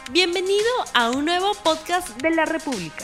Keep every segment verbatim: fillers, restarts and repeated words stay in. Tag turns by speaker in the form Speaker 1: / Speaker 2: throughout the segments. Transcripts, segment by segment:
Speaker 1: Bienvenido a un nuevo podcast de la República.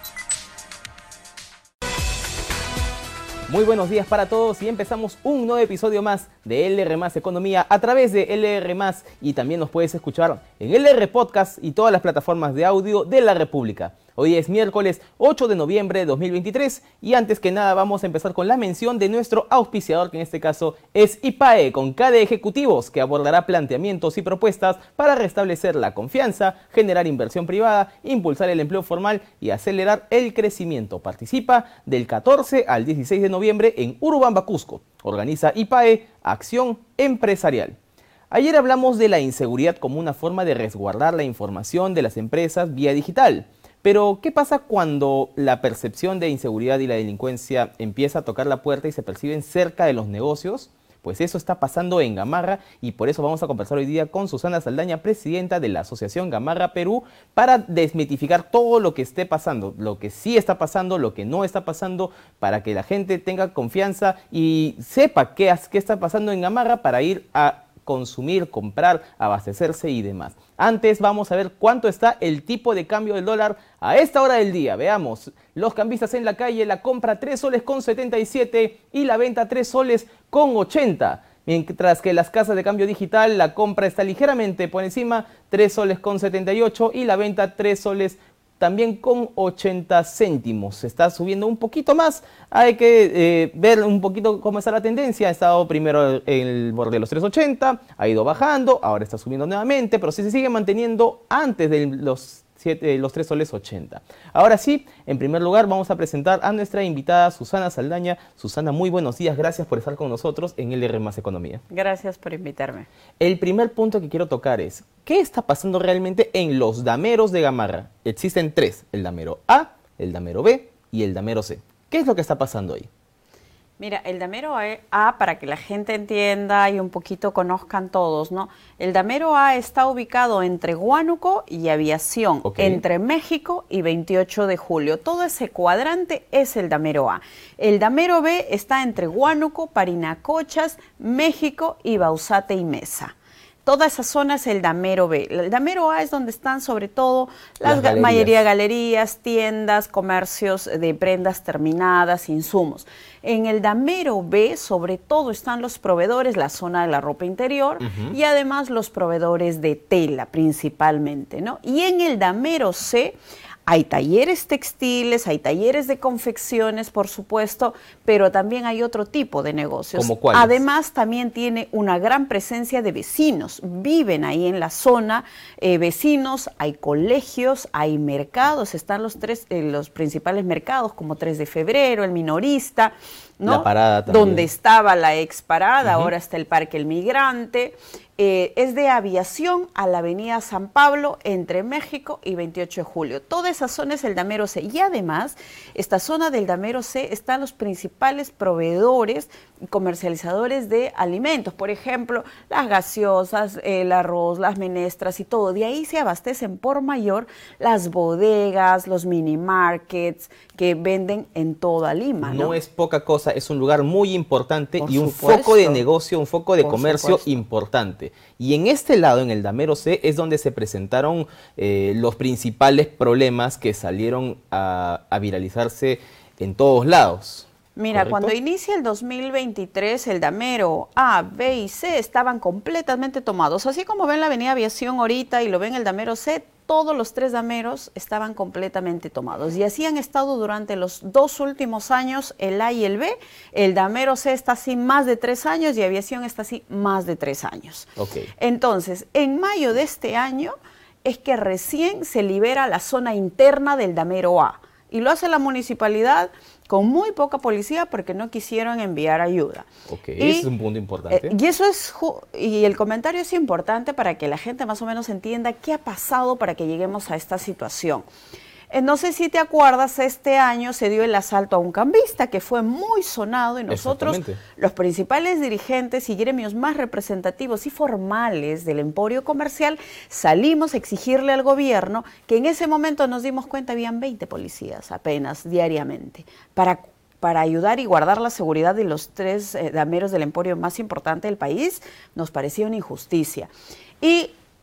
Speaker 2: Muy buenos días para todos y empezamos un nuevo episodio más de L R más Economía a través de L R más, y también nos puedes escuchar en L R Podcast y todas las plataformas de audio de la República. Hoy es miércoles ocho de noviembre de dos mil veintitrés y antes que nada vamos a empezar con la mención de nuestro auspiciador, que en este caso es I P A E, con K de Ejecutivos, que abordará planteamientos y propuestas para restablecer la confianza, generar inversión privada, impulsar el empleo formal y acelerar el crecimiento. Participa del catorce al dieciséis de noviembre en Urubamba, Cusco. Organiza I P A E, Acción Empresarial. Ayer hablamos de la inseguridad como una forma de resguardar la información de las empresas vía digital. Pero, ¿qué pasa cuando la percepción de inseguridad y la delincuencia empieza a tocar la puerta y se perciben cerca de los negocios? Pues eso está pasando en Gamarra y por eso vamos a conversar hoy día con Susana Saldaña, presidenta de la Asociación Gamarra Perú, para desmitificar todo lo que esté pasando, lo que sí está pasando, lo que no está pasando, para que la gente tenga confianza y sepa qué, qué está pasando en Gamarra para ir a consumir, comprar, abastecerse y demás. Antes vamos a ver cuánto está el tipo de cambio del dólar a esta hora del día. Veamos, los cambistas en la calle, la compra tres soles con setenta y siete y la venta tres soles con ochenta. Mientras que las casas de cambio digital, la compra está ligeramente por encima, tres soles con setenta y ocho y la venta tres soles también con ochenta céntimos. Se está subiendo un poquito más. Hay que eh, ver un poquito cómo está la tendencia. Ha estado primero en el borde de los tres ochenta, ha ido bajando, ahora está subiendo nuevamente, pero sí se sigue manteniendo antes de los, siete, los tres soles ochenta. Ahora sí, en primer lugar vamos a presentar a nuestra invitada Susana Saldaña. Susana, muy buenos días, gracias por estar con nosotros en L R más Economía.
Speaker 3: Gracias por invitarme.
Speaker 2: El primer punto que quiero tocar es, ¿qué está pasando realmente en los dameros de Gamarra? Existen tres, el damero A, el damero B y el damero C. ¿Qué es lo que está pasando ahí?
Speaker 3: Mira, el damero A, para que la gente entienda y un poquito conozcan todos, ¿no? El damero A está ubicado entre Huánuco y Aviación, okay, entre México y veintiocho de julio. Todo ese cuadrante es el damero A. El damero B está entre Huánuco, Parinacochas, México y Bausate y Mesa. Toda esa zona es el damero B. El damero A es donde están sobre todo la galerías. mayoría de galerías, tiendas, comercios de prendas terminadas, insumos. En el damero B, sobre todo, están los proveedores, la zona de la ropa interior, uh-huh, y además los proveedores de tela principalmente, ¿no? Y en el damero C hay talleres textiles, hay talleres de confecciones, por supuesto, pero también hay otro tipo de negocios.
Speaker 2: ¿Cómo cuáles?
Speaker 3: Además, también tiene una gran presencia de vecinos. Viven ahí en la zona eh, vecinos, hay colegios, hay mercados, están los tres, eh, los principales mercados como tres de febrero, el minorista, ¿no?
Speaker 2: La parada también.
Speaker 3: Donde estaba la ex parada, uh-huh, ahora está el Parque El Migrante. Eh, es de Aviación a la Avenida San Pablo, entre México y veintiocho de julio. Toda esa zona es el damero C. Y además, esta zona del damero C están los principales proveedores y comercializadores de alimentos. Por ejemplo, las gaseosas, el arroz, las menestras y todo. De ahí se abastecen por mayor las bodegas, los mini markets que venden en toda Lima, ¿no?
Speaker 2: No es poca cosa, es un lugar muy importante
Speaker 3: por
Speaker 2: y un
Speaker 3: supuesto.
Speaker 2: foco de negocio, un foco de
Speaker 3: por
Speaker 2: comercio
Speaker 3: supuesto.
Speaker 2: importante. Y en este lado, en el damero C, es donde se presentaron eh, los principales problemas que salieron a, a viralizarse en todos lados.
Speaker 3: Mira,
Speaker 2: ¿correcto?
Speaker 3: Cuando inicia el dos mil veintitrés, el damero A, B y C estaban completamente tomados. Así como ven la avenida Aviación ahorita y lo ven el damero C, todos los tres dameros estaban completamente tomados. Y así han estado durante los dos últimos años, el A y el B. El damero C está así más de tres años y Aviación está así más de tres años.
Speaker 2: Okay.
Speaker 3: Entonces, en mayo de este año es que recién se libera la zona interna del damero A. Y lo hace la municipalidad con muy poca policía porque no quisieron enviar ayuda.
Speaker 2: Ok,
Speaker 3: y,
Speaker 2: ese es un punto importante.
Speaker 3: Eh, y eso es y el comentario es importante para que la gente más o menos entienda qué ha pasado para que lleguemos a esta situación. Eh, no sé si te acuerdas, este año se dio el asalto a un cambista que fue muy sonado y nosotros, los principales dirigentes y gremios más representativos y formales del emporio comercial, salimos a exigirle al gobierno que en ese momento nos dimos cuenta habían veinte policías apenas diariamente para para ayudar y guardar la seguridad de los tres eh, dameros del emporio más importante del país. Nos parecía una injusticia. Y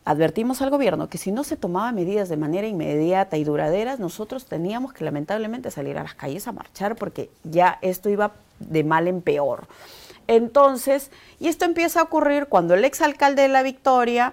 Speaker 3: advertimos al gobierno que si no se tomaban medidas de manera inmediata y duraderas, nosotros teníamos que lamentablemente salir a las calles a marchar porque ya esto iba de mal en peor. Entonces, y esto empieza a ocurrir cuando el exalcalde de La Victoria,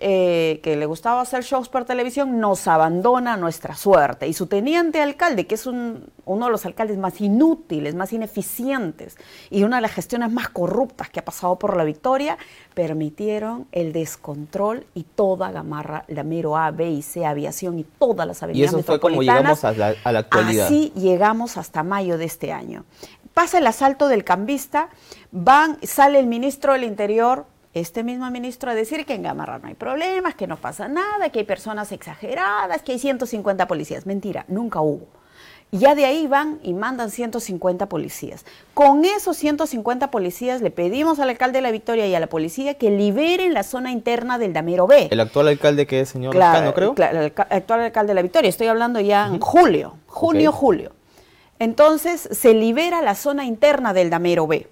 Speaker 3: eh, que le gustaba hacer shows por televisión, nos abandona a nuestra suerte. Y su teniente alcalde, que es un, uno de los alcaldes más inútiles, más ineficientes y una de las gestiones más corruptas que ha pasado por La Victoria, permitieron el descontrol y toda Gamarra, Damero A, B y C, Aviación y todas las avenidas metropolitanas.
Speaker 2: Y eso fue como llegamos a la, a la actualidad.
Speaker 3: Así llegamos hasta mayo de este año. Pasa el asalto del cambista, van, sale el ministro del Interior, este mismo ministro, a decir que en Gamarra no hay problemas, que no pasa nada, que hay personas exageradas, que hay ciento cincuenta policías. Mentira, nunca hubo. Y ya de ahí van y mandan ciento cincuenta policías. Con esos ciento cincuenta policías le pedimos al alcalde de La Victoria y a la policía que liberen la zona interna del Damero B.
Speaker 2: El actual alcalde, que es señor
Speaker 3: claro,
Speaker 2: Cano, creo.
Speaker 3: Claro, el actual alcalde de La Victoria, estoy hablando ya uh-huh. en julio, junio, okay. julio. Entonces se libera la zona interna del Damero B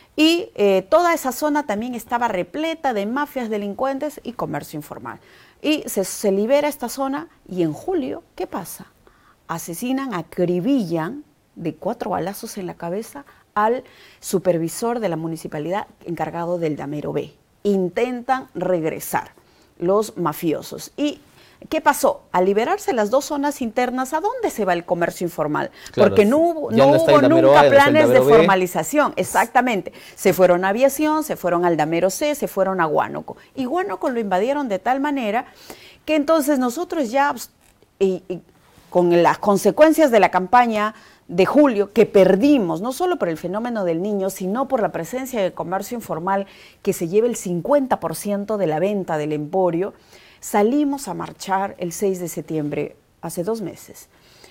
Speaker 3: y eh, toda esa zona también estaba repleta de mafias, delincuentes y comercio informal. Y se, se libera esta zona y en julio, ¿qué pasa? Asesinan, acribillan de cuatro balazos en la cabeza al supervisor de la municipalidad encargado del Damero B. Intentan regresar los mafiosos y ¿qué pasó? Al liberarse las dos zonas internas, ¿a dónde se va el comercio informal?
Speaker 2: Claro,
Speaker 3: porque no hubo,
Speaker 2: no
Speaker 3: no hubo nunca
Speaker 2: A,
Speaker 3: planes de
Speaker 2: B.
Speaker 3: formalización. Exactamente. Se fueron a Aviación, se fueron al Damero C, se fueron a Huánuco. Y Huánuco lo invadieron de tal manera que entonces nosotros ya, y, y, con las consecuencias de la campaña de julio, que perdimos, no solo por el fenómeno del niño, sino por la presencia del comercio informal, que se lleva el cincuenta por ciento de la venta del emporio, salimos a marchar el seis de septiembre, hace dos meses,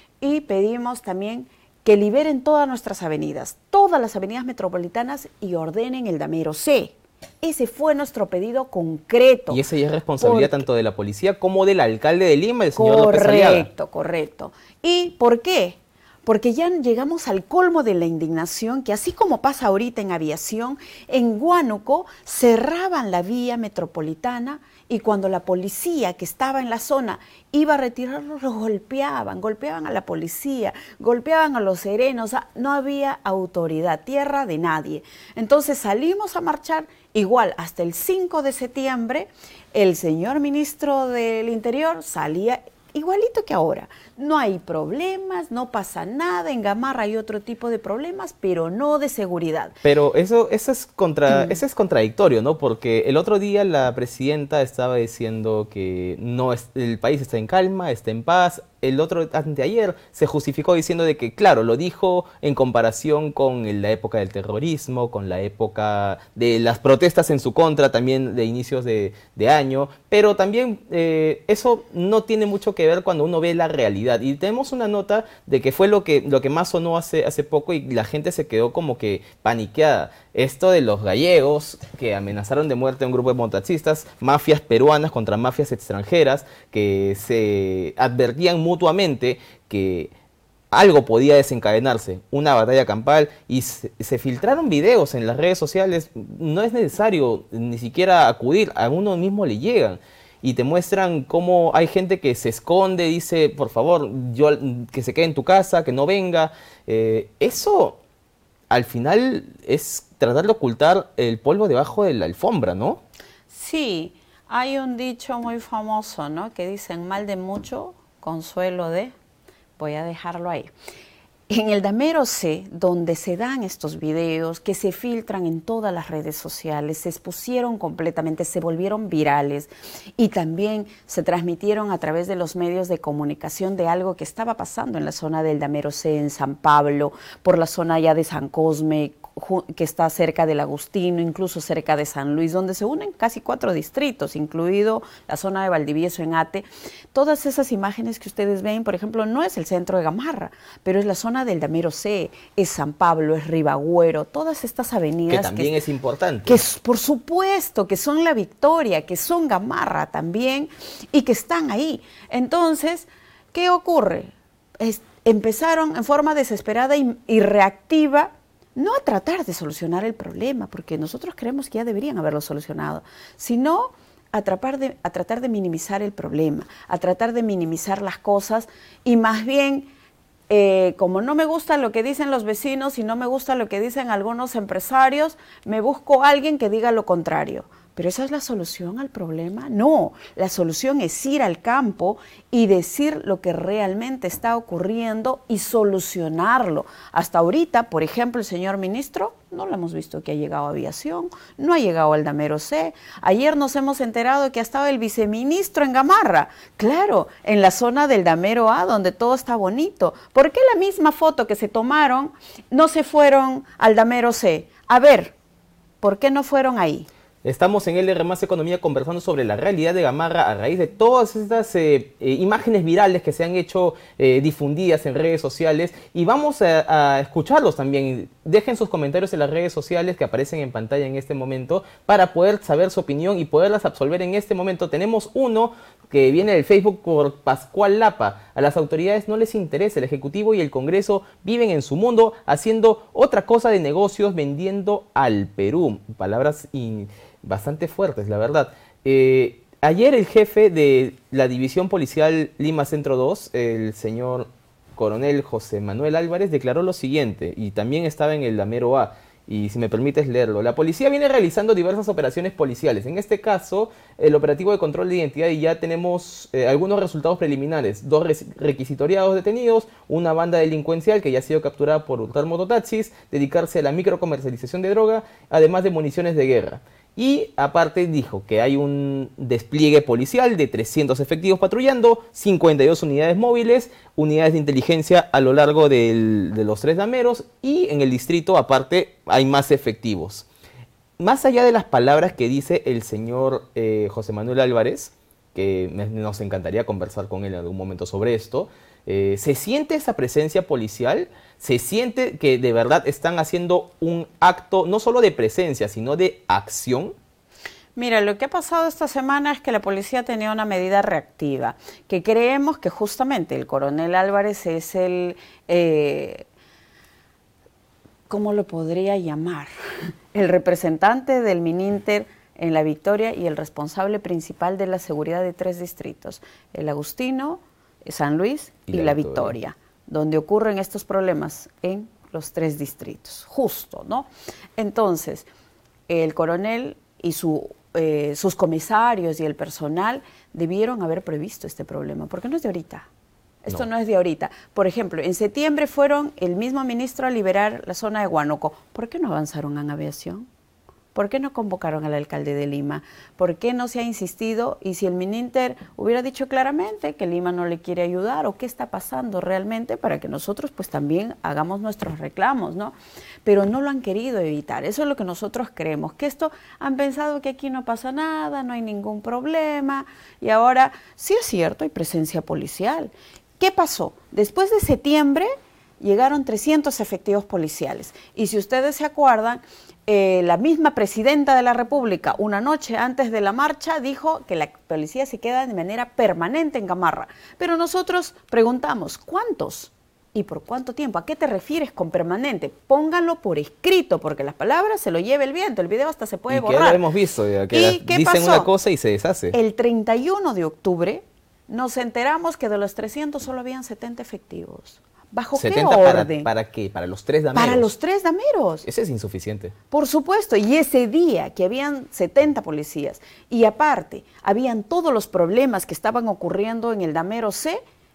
Speaker 3: y pedimos también que liberen todas nuestras avenidas, todas las avenidas metropolitanas y ordenen el Damero C. Ese fue nuestro pedido concreto.
Speaker 2: Y esa ya es responsabilidad porque, tanto de la policía como del alcalde de Lima, el señor
Speaker 3: López
Speaker 2: Aliaga.
Speaker 3: Correcto, correcto. ¿Y por qué? Porque ya llegamos al colmo de la indignación, que así como pasa ahorita en Aviación, en Huánuco cerraban la vía metropolitana y cuando la policía que estaba en la zona iba a retirarlos, los golpeaban, golpeaban a la policía, golpeaban a los serenos, no había autoridad, tierra de nadie. Entonces salimos a marchar, igual hasta el cinco de septiembre, el señor ministro del Interior salía igualito que ahora. No hay problemas, no pasa nada, en Gamarra hay otro tipo de problemas, pero no de seguridad.
Speaker 2: Pero eso, eso, es, contra, mm. eso es contradictorio, ¿no? Porque el otro día la presidenta estaba diciendo que no es, el país está en calma, está en paz. El otro, anteayer, se justificó diciendo de que, claro, lo dijo en comparación con la época del terrorismo, con la época de las protestas en su contra, también de inicios de, de año, pero también eh, eso no tiene mucho que ver cuando uno ve la realidad. Y tenemos una nota de que fue lo que, lo que más sonó hace, hace poco y la gente se quedó como que paniqueada. Esto de los gallegos que amenazaron de muerte a un grupo de mototaxistas, mafias peruanas contra mafias extranjeras, que se advertían mutuamente que algo podía desencadenarse, una batalla campal, y se, se filtraron videos en las redes sociales. No es necesario ni siquiera acudir, a uno mismo le llegan. Y te muestran cómo hay gente que se esconde, dice, por favor, yo, que se quede en tu casa, que no venga. Eh, eso, al final, es tratar de ocultar el polvo debajo de la alfombra, ¿no?
Speaker 3: Sí, hay un dicho muy famoso, ¿no? Que dicen, mal de mucho, consuelo de... Voy a dejarlo ahí. En el Damero C, donde se dan estos videos que se filtran en todas las redes sociales, se expusieron completamente, se volvieron virales y también se transmitieron a través de los medios de comunicación de algo que estaba pasando en la zona del Damero C, en San Pablo, por la zona ya de San Cosme, que está cerca del Agustino, incluso cerca de San Luis, donde se unen casi cuatro distritos, incluido la zona de Valdivieso en Ate. Todas esas imágenes que ustedes ven, por ejemplo, no es el centro de Gamarra, pero es la zona del Damero C, es San Pablo, es Ribagüero, todas estas avenidas.
Speaker 2: Que también que, es importante.
Speaker 3: Que por supuesto, que son La Victoria, que son Gamarra también, y que están ahí. Entonces, ¿qué ocurre? Es, empezaron en forma desesperada y, y reactiva, no a tratar de solucionar el problema, porque nosotros creemos que ya deberían haberlo solucionado, sino a tratar, de, a tratar de minimizar el problema, a tratar de minimizar las cosas y más bien, eh, como no me gusta lo que dicen los vecinos y no me gusta lo que dicen algunos empresarios, me busco a alguien que diga lo contrario. ¿Pero esa es la solución al problema? No, la solución es ir al campo y decir lo que realmente está ocurriendo y solucionarlo. Hasta ahorita, por ejemplo, el señor ministro, no lo hemos visto que ha llegado a aviación, no ha llegado al Damero C. Ayer nos hemos enterado que ha estado el viceministro en Gamarra, claro, en la zona del Damero A, donde todo está bonito. ¿Por qué la misma foto que se tomaron no se fueron al Damero C? A ver, ¿por qué no fueron ahí?
Speaker 2: Estamos en L R más Economía conversando sobre la realidad de Gamarra a raíz de todas estas eh, eh, imágenes virales que se han hecho eh, difundidas en redes sociales y vamos a, a escucharlos también. Dejen sus comentarios en las redes sociales que aparecen en pantalla en este momento para poder saber su opinión y poderlas absolver en este momento. Tenemos uno que viene del Facebook por Pascual Lapa. A las autoridades no les interesa, el Ejecutivo y el Congreso viven en su mundo haciendo otra cosa de negocios vendiendo al Perú. Palabras y bastante fuertes, la verdad. Eh, ayer el jefe de la División Policial Lima Centro dos, el señor coronel José Manuel Álvarez, declaró lo siguiente, y también estaba en el Damero A, y si me permites leerlo. La policía viene realizando diversas operaciones policiales. En este caso, el operativo de control de identidad, y ya tenemos eh, algunos resultados preliminares. Dos requisitoriados detenidos, una banda delincuencial que ya ha sido capturada por hurtar mototaxis, dedicarse a la microcomercialización de droga, además de municiones de guerra. Y aparte dijo que hay un despliegue policial de trescientos efectivos patrullando, cincuenta y dos unidades móviles, unidades de inteligencia a lo largo del, de los tres dameros, y en el distrito aparte hay más efectivos. Más allá de las palabras que dice el señor eh, José Manuel Álvarez, que me, nos encantaría conversar con él en algún momento sobre esto, eh, ¿se siente esa presencia policial? ¿Se siente que de verdad están haciendo un acto no solo de presencia, sino de acción?
Speaker 3: Mira, lo que ha pasado esta semana es que la policía tenía una medida reactiva, que creemos que justamente el coronel Álvarez es el, eh, ¿cómo lo podría llamar? El representante del Mininter en La Victoria y el responsable principal de la seguridad de tres distritos, el Agustino, San Luis y, y la, la Victoria. Victoria, donde ocurren estos problemas en los tres distritos, justo, ¿no? Entonces, el coronel y su, eh, sus comisarios y el personal debieron haber previsto este problema, porque no es de ahorita. Esto no. no es de ahorita. Por ejemplo, en septiembre fueron el mismo ministro a liberar la zona de Huánuco. ¿Por qué no avanzaron en aviación? ¿Por qué no convocaron al alcalde de Lima? ¿Por qué no se ha insistido? Y si el Mininter hubiera dicho claramente que Lima no le quiere ayudar o qué está pasando realmente para que nosotros pues también hagamos nuestros reclamos, ¿no? Pero no lo han querido evitar. Eso es lo que nosotros creemos, que esto han pensado que aquí no pasa nada, no hay ningún problema y ahora sí es cierto, hay presencia policial. ¿Qué pasó? Después de septiembre llegaron trescientos efectivos policiales y si ustedes se acuerdan, Eh, la misma presidenta de la República, una noche antes de la marcha, dijo que la policía se queda de manera permanente en Gamarra. Pero nosotros preguntamos, ¿cuántos? ¿Y por cuánto tiempo? ¿A qué te refieres con permanente? Pónganlo por escrito, porque las palabras se lo lleva el viento, el video hasta se puede
Speaker 2: y
Speaker 3: borrar.
Speaker 2: Que ya lo hemos visto, ya, que
Speaker 3: ¿Y qué
Speaker 2: dicen
Speaker 3: pasó?
Speaker 2: Una cosa y se deshace.
Speaker 3: El treinta y uno de octubre nos enteramos que de los trescientos solo habían setenta efectivos. ¿Bajo
Speaker 2: setenta
Speaker 3: qué
Speaker 2: para,
Speaker 3: orden?
Speaker 2: ¿Para qué? ¿Para los tres dameros?
Speaker 3: Para los tres dameros.
Speaker 2: Ese es insuficiente.
Speaker 3: Por supuesto, y ese día que habían setenta policías, y aparte, habían todos los problemas que estaban ocurriendo en el Damero C,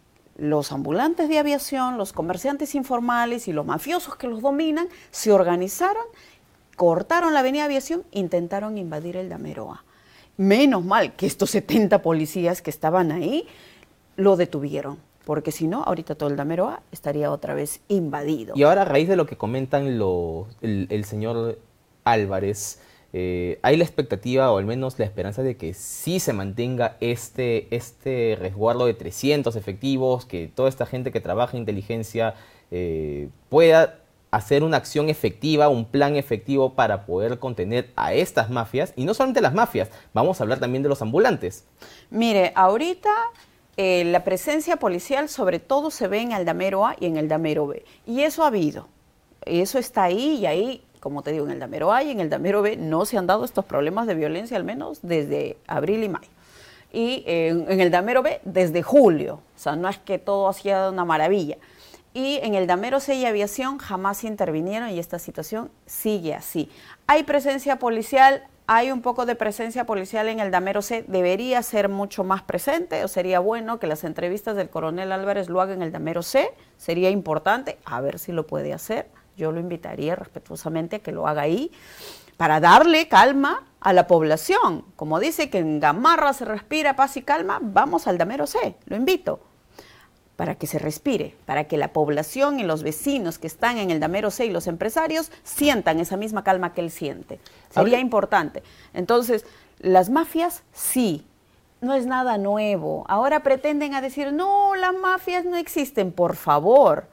Speaker 3: los ambulantes de aviación, los comerciantes informales y los mafiosos que los dominan, se organizaron, cortaron la avenida Aviación, intentaron invadir el Damero A. Menos mal que estos setenta policías que estaban ahí lo detuvieron. Porque si no, ahorita todo el Damero A estaría otra vez invadido.
Speaker 2: Y ahora, a raíz de lo que comentan lo, el, el señor Álvarez, eh, hay la expectativa, o al menos la esperanza, de que sí se mantenga este, este resguardo de trescientos efectivos, que toda esta gente que trabaja en inteligencia eh, pueda hacer una acción efectiva, un plan efectivo para poder contener a estas mafias. Y no solamente las mafias, vamos a hablar también de los ambulantes.
Speaker 3: Mire, ahorita Eh, la presencia policial sobre todo se ve en el Damero A y en el Damero B. Y eso ha habido, y eso está ahí y ahí como te digo, en el Damero A y en el Damero B no se han dado estos problemas de violencia, al menos desde abril y mayo. Y eh, en el Damero B desde julio, o sea, no es que todo ha sido una maravilla. Y en el Damero C y Aviación jamás intervinieron y esta situación sigue así. Hay presencia policial, hay un poco de presencia policial en el Damero C, debería ser mucho más presente, o sería bueno que las entrevistas del coronel Álvarez lo haga en el Damero C, sería importante, a ver si lo puede hacer, yo lo invitaría respetuosamente a que lo haga ahí, para darle calma a la población. Como dice que en Gamarra se respira paz y calma, vamos al Damero C, lo invito, para que se respire, para que la población y los vecinos que están en el Damero C y los empresarios sientan esa misma calma que él siente. Sería importante. Entonces, las mafias, sí, no es nada nuevo. Ahora pretenden a decir, no, las mafias no existen, por favor.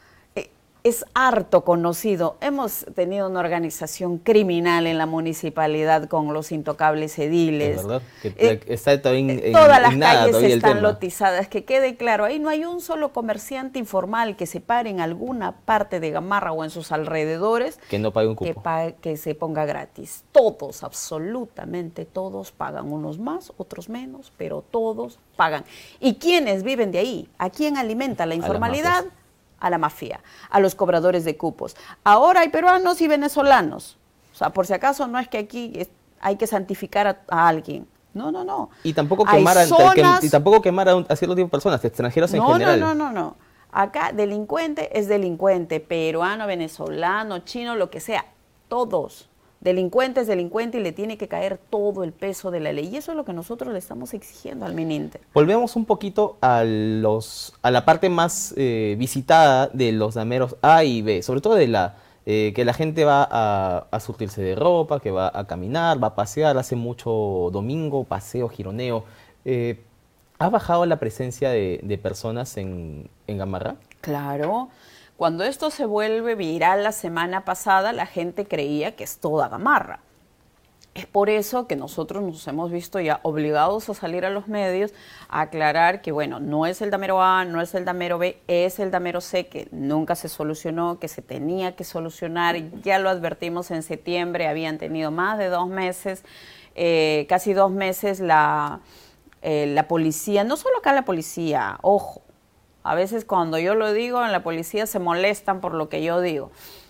Speaker 3: Es harto conocido. Hemos tenido una organización criminal en la municipalidad con los intocables ediles.
Speaker 2: Es verdad, que eh, está todavía en,
Speaker 3: todas
Speaker 2: en
Speaker 3: las
Speaker 2: nada
Speaker 3: calles están
Speaker 2: el
Speaker 3: lotizadas, que quede claro, ahí no hay un solo comerciante informal que se pare en alguna parte de Gamarra o en sus alrededores
Speaker 2: que no pague un cupo.
Speaker 3: Que, pague, que se ponga gratis. Todos, absolutamente todos pagan, unos más, otros menos, pero todos pagan. ¿Y quiénes viven de ahí? ¿A quién alimenta la informalidad? A la mafia, a los cobradores de cupos. Ahora hay peruanos y venezolanos. O sea, por si acaso no es que aquí es, hay que santificar a, a alguien. No, no, no.
Speaker 2: Y tampoco quemar, a, zonas... que, y tampoco quemar a, a cierto tipo de personas, extranjeros en
Speaker 3: no,
Speaker 2: general.
Speaker 3: No, no, no, no. Acá delincuente es delincuente, peruano, venezolano, chino, lo que sea. Todos. Delincuente es delincuente y le tiene que caer todo el peso de la ley. Y eso es lo que nosotros le estamos exigiendo al Mininter.
Speaker 2: Volvemos un poquito a, los, a la parte más eh, visitada de los dameros A y B, sobre todo de la eh, que la gente va a, a surtirse de ropa, que va a caminar, va a pasear, hace mucho domingo, paseo, gironeo. Eh, ¿Ha bajado la presencia de, de personas en, en Gamarra?
Speaker 3: Claro. Cuando esto se vuelve viral la semana pasada, la gente creía que es toda Gamarra. Es por eso que nosotros nos hemos visto ya obligados a salir a los medios a aclarar que, bueno, no es el Damero A, no es el Damero B, es el Damero C, que nunca se solucionó, que se tenía que solucionar. Ya lo advertimos en septiembre, habían tenido más de dos meses, eh, casi dos meses la, eh, la policía, no solo acá la policía, ojo. A veces cuando yo lo digo, en la policía se molestan por lo que yo digo.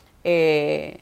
Speaker 3: Eh,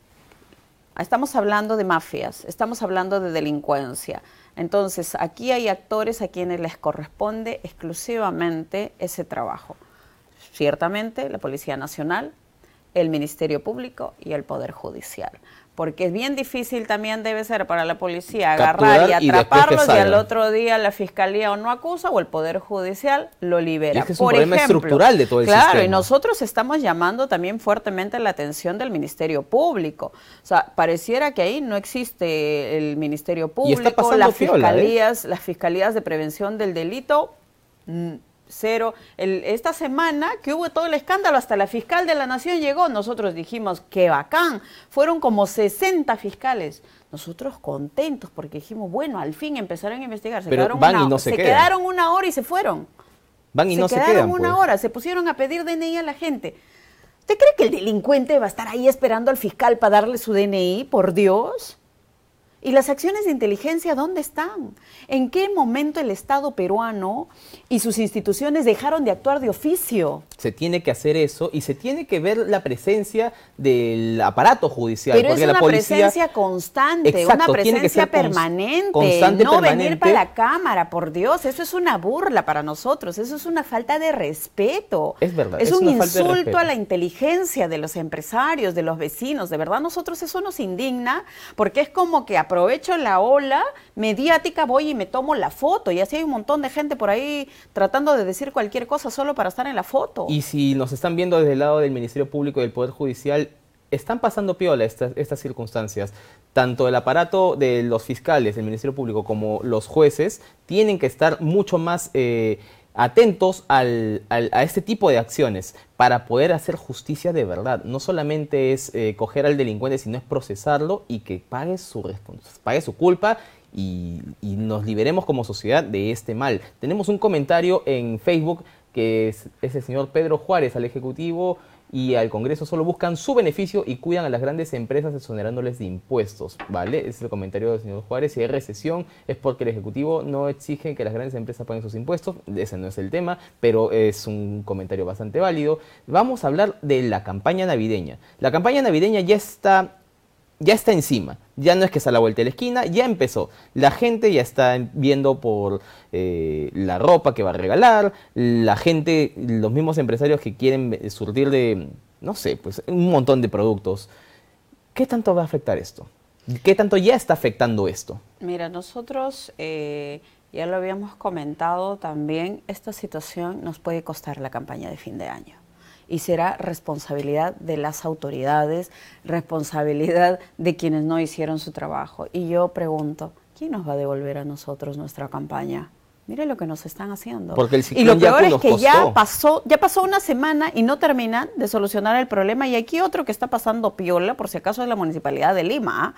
Speaker 3: estamos hablando de mafias, estamos hablando de delincuencia. Entonces, aquí hay actores a quienes les corresponde exclusivamente ese trabajo. Ciertamente, la Policía Nacional, el Ministerio Público y el Poder Judicial. Porque es bien difícil también debe ser para la policía agarrar y atraparlos y, y al otro día la fiscalía o no acusa o el Poder Judicial lo libera.
Speaker 2: Y es que es un problema estructural de todo el
Speaker 3: claro,
Speaker 2: sistema.
Speaker 3: Claro, y nosotros estamos llamando también fuertemente la atención del Ministerio Público. O sea, pareciera que ahí no existe el Ministerio Público,
Speaker 2: y está pasando
Speaker 3: las
Speaker 2: piola,
Speaker 3: fiscalías,
Speaker 2: ¿eh?
Speaker 3: las fiscalías de prevención del delito. Mmm, Cero. El, esta semana que hubo todo el escándalo, hasta la fiscal de la Nación llegó, nosotros dijimos, qué bacán, fueron como sesenta fiscales, nosotros contentos porque dijimos, bueno, al fin empezaron a investigar, se,
Speaker 2: Pero
Speaker 3: quedaron,
Speaker 2: van
Speaker 3: una,
Speaker 2: y no se
Speaker 3: se
Speaker 2: quedan.
Speaker 3: quedaron una hora y se fueron,
Speaker 2: van y
Speaker 3: se
Speaker 2: no se
Speaker 3: quedaron
Speaker 2: quedan,
Speaker 3: una
Speaker 2: pues.
Speaker 3: hora, se pusieron a pedir D N I a la gente. ¿Usted cree que el delincuente va a estar ahí esperando al fiscal para darle su D N I? Por Dios. ¿Y las acciones de inteligencia dónde están? ¿En qué momento el Estado peruano y sus instituciones dejaron de actuar de oficio?
Speaker 2: Se tiene que hacer eso y se tiene que ver la presencia del aparato judicial.
Speaker 3: Pero
Speaker 2: porque
Speaker 3: es una
Speaker 2: la policía,
Speaker 3: presencia constante,
Speaker 2: exacto,
Speaker 3: una presencia permanente,
Speaker 2: constante,
Speaker 3: no
Speaker 2: permanente.
Speaker 3: venir para la cámara, por Dios, eso es una burla para nosotros, eso es una falta de respeto.
Speaker 2: Es verdad.
Speaker 3: Es,
Speaker 2: es
Speaker 3: un
Speaker 2: una falta de
Speaker 3: insulto
Speaker 2: respeto.
Speaker 3: a la inteligencia de los empresarios, de los vecinos, de verdad nosotros eso nos indigna, porque es como que aprovecho la ola mediática, voy y me tomo la foto, y así hay un montón de gente por ahí tratando de decir cualquier cosa solo para estar en la foto.
Speaker 2: Y si nos están viendo desde el lado del Ministerio Público y del Poder Judicial, están pasando piola estas, estas circunstancias. Tanto el aparato de los fiscales, el Ministerio Público, como los jueces, tienen que estar mucho más eh, atentos al, al, a este tipo de acciones para poder hacer justicia de verdad. No solamente es eh, coger al delincuente, sino es procesarlo y que pague su, pague su culpa y, y nos liberemos como sociedad de este mal. Tenemos un comentario en Facebook que es, es el señor Pedro Juárez, al Ejecutivo y al Congreso solo buscan su beneficio y cuidan a las grandes empresas exonerándoles de impuestos, ¿vale? Ese es el comentario del señor Juárez. Si hay recesión es porque el Ejecutivo no exige que las grandes empresas paguen sus impuestos. Ese no es el tema, pero es un comentario bastante válido. Vamos a hablar de la campaña navideña. La campaña navideña ya está, ya está encima. Ya no es que está a la vuelta de la esquina, ya empezó. La gente ya está viendo por eh, la ropa que va a regalar, la gente, los mismos empresarios que quieren surtir de, no sé, pues un montón de productos. ¿Qué tanto va a afectar esto? ¿Qué tanto ya está afectando esto?
Speaker 3: Mira, nosotros eh, ya lo habíamos comentado también, esta situación nos puede costar la campaña de fin de año. Y será responsabilidad de las autoridades, responsabilidad de quienes no hicieron su trabajo. Y yo pregunto, ¿quién nos va a devolver a nosotros nuestra campaña? Mire lo que nos están haciendo.
Speaker 2: Porque el
Speaker 3: y lo peor es que
Speaker 2: costó.
Speaker 3: ya pasó, ya pasó una semana y no terminan de solucionar el problema. Y aquí otro que está pasando piola, por si acaso es la Municipalidad de Lima.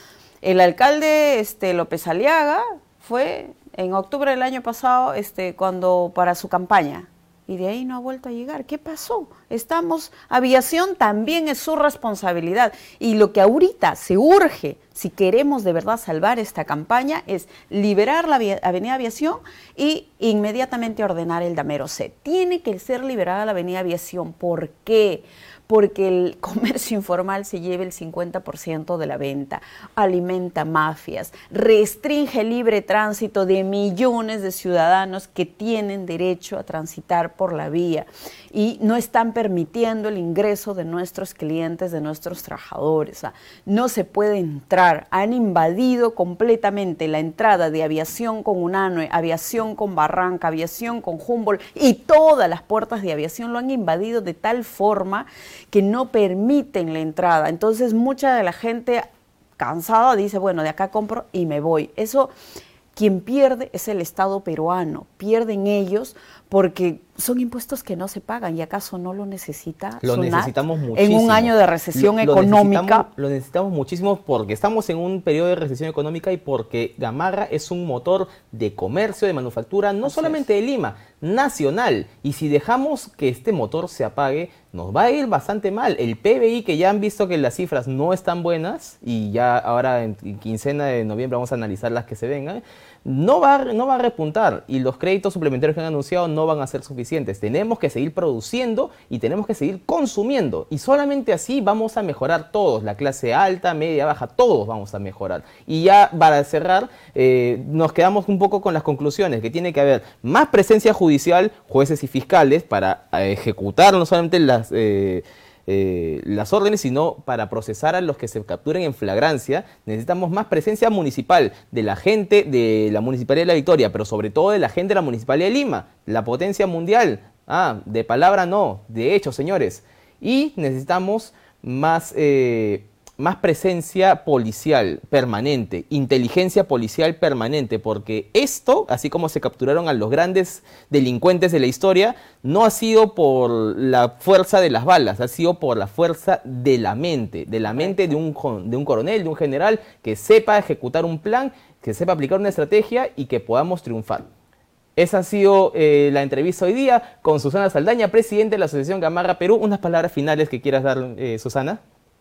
Speaker 3: El alcalde este, López Aliaga fue en octubre del año pasado este, cuando para su campaña. Y de ahí no ha vuelto a llegar. ¿Qué pasó? Estamos, aviación también es su responsabilidad. Y lo que ahorita se urge, si queremos de verdad salvar esta campaña, es liberar la avenida Aviación y inmediatamente ordenar el Damero C. Tiene que ser liberada la avenida Aviación. ¿Por qué? Porque el comercio informal se lleva el cincuenta por ciento de la venta, alimenta mafias, restringe el libre tránsito de millones de ciudadanos que tienen derecho a transitar por la vía y no están permitiendo el ingreso de nuestros clientes, de nuestros trabajadores. O sea, no se puede entrar, han invadido completamente la entrada de Aviación con Unanue, Aviación con Barranca, Aviación con Humboldt y todas las puertas de Aviación lo han invadido de tal forma que no permiten la entrada. Entonces mucha de la gente cansada dice, bueno, de acá compro y me voy. Eso, quien pierde es el Estado peruano, pierden ellos porque son impuestos que no se pagan y acaso no lo necesita
Speaker 2: Lo
Speaker 3: SUNAT
Speaker 2: necesitamos muchísimo.
Speaker 3: En un año de recesión
Speaker 2: lo, lo
Speaker 3: económica.
Speaker 2: Necesitamos, lo necesitamos muchísimo porque estamos en un periodo de recesión económica y porque Gamarra es un motor de comercio, de manufactura, no Así solamente es. de Lima, nacional. Y si dejamos que este motor se apague, nos va a ir bastante mal. El P B I, que ya han visto que las cifras no están buenas, y ya ahora en quincena de noviembre vamos a analizar las que se vengan, no va, no va a repuntar y los créditos suplementarios que han anunciado no van a ser suficientes. Tenemos que seguir produciendo y tenemos que seguir consumiendo y solamente así vamos a mejorar todos, la clase alta, media, baja, todos vamos a mejorar. Y ya para cerrar, eh, nos quedamos un poco con las conclusiones, que tiene que haber más presencia judicial, jueces y fiscales para eh, ejecutar no solamente las... Eh, Eh, las órdenes, sino para procesar a los que se capturen en flagrancia. Necesitamos más presencia municipal de la gente de la Municipalidad de La Victoria, pero sobre todo de la gente de la Municipalidad de Lima, la potencia mundial. Ah, de palabra no, de hecho, señores. Y necesitamos más, eh, más presencia policial permanente, inteligencia policial permanente, porque esto, así como se capturaron a los grandes delincuentes de la historia, no ha sido por la fuerza de las balas, ha sido por la fuerza de la mente, de la mente de un, de un coronel, de un general que sepa ejecutar un plan, que sepa aplicar una estrategia y que podamos triunfar. Esa ha sido eh, la entrevista hoy día con Susana Saldaña, presidente de la Asociación Gamarra Perú. Unas palabras finales que quieras dar, eh, Susana.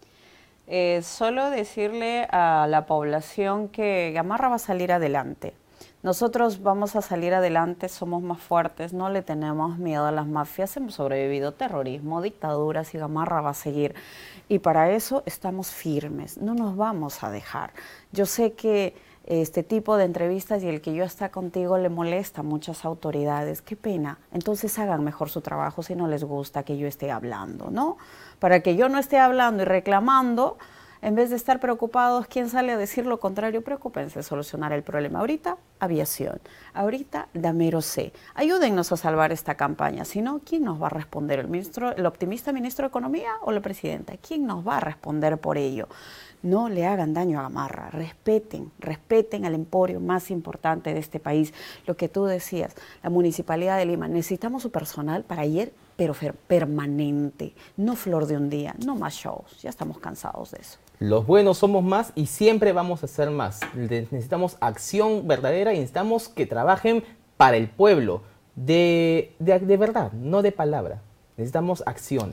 Speaker 3: Eh, solo decirle a la población que Gamarra va a salir adelante. Nosotros vamos a salir adelante, somos más fuertes, no le tenemos miedo a las mafias, hemos sobrevivido terrorismo, dictaduras y Gamarra va a seguir. Y para eso estamos firmes, no nos vamos a dejar. Yo sé que este tipo de entrevistas y el que yo esté contigo le molesta a muchas autoridades, qué pena, entonces hagan mejor su trabajo si no les gusta que yo esté hablando, ¿no? Para que yo no esté hablando y reclamando, en vez de estar preocupados, ¿quién sale a decir lo contrario? Preocúpense, solucionar el problema. Ahorita, aviación. Ahorita, Damero C. Ayúdennos a salvar esta campaña. Si no, ¿quién nos va a responder? ¿El, ministro, el optimista ministro de Economía o la presidenta? ¿Quién nos va a responder por ello? No le hagan daño a Gamarra. Respeten, respeten al emporio más importante de este país. Lo que tú decías, la Municipalidad de Lima. Necesitamos su personal para ayer, pero permanente. No flor de un día, no más shows. Ya estamos cansados de eso.
Speaker 2: Los buenos somos más y siempre vamos a ser más. Necesitamos acción verdadera y necesitamos que trabajen para el pueblo, de, de, de verdad, no de palabra. Necesitamos acciones.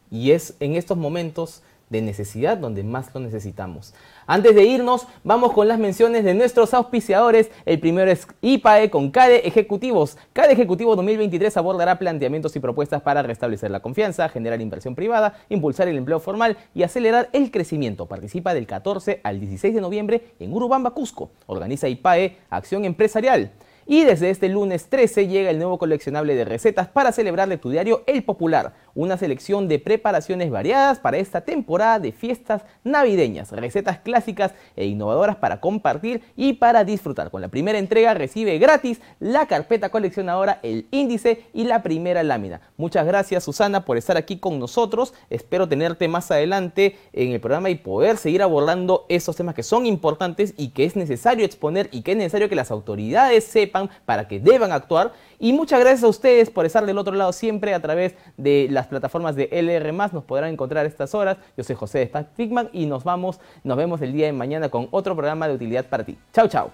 Speaker 2: y es en estos momentos de necesidad donde más lo necesitamos. Antes de irnos, vamos con las menciones de nuestros auspiciadores. El primero es I P A E con CADE Ejecutivos. CADE Ejecutivo dos mil veintitrés abordará planteamientos y propuestas para restablecer la confianza, generar inversión privada, impulsar el empleo formal y acelerar el crecimiento. Participa del catorce al dieciséis de noviembre en Urubamba, Cusco. Organiza I P A E Acción Empresarial. Y desde este lunes trece llega el nuevo coleccionable de recetas para celebrar de tu diario El Popular. Una selección de preparaciones variadas para esta temporada de fiestas navideñas. Recetas clásicas e innovadoras para compartir y para disfrutar. Con la primera entrega recibe gratis la carpeta coleccionadora, el índice y la primera lámina. Muchas gracias, Susana, por estar aquí con nosotros. Espero tenerte más adelante en el programa y poder seguir abordando esos temas que son importantes y que es necesario exponer y que es necesario que las autoridades sepan para que deban actuar. Y muchas gracias a ustedes por estar del otro lado siempre a través de las plataformas de L R más. Nos podrán encontrar a estas horas. Yo soy José Stack Figman y nos vamos, nos vemos el día de mañana con otro programa de utilidad para ti. Chao, chao.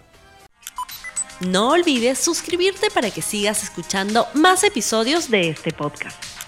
Speaker 1: No olvides suscribirte para que sigas escuchando más episodios de este podcast.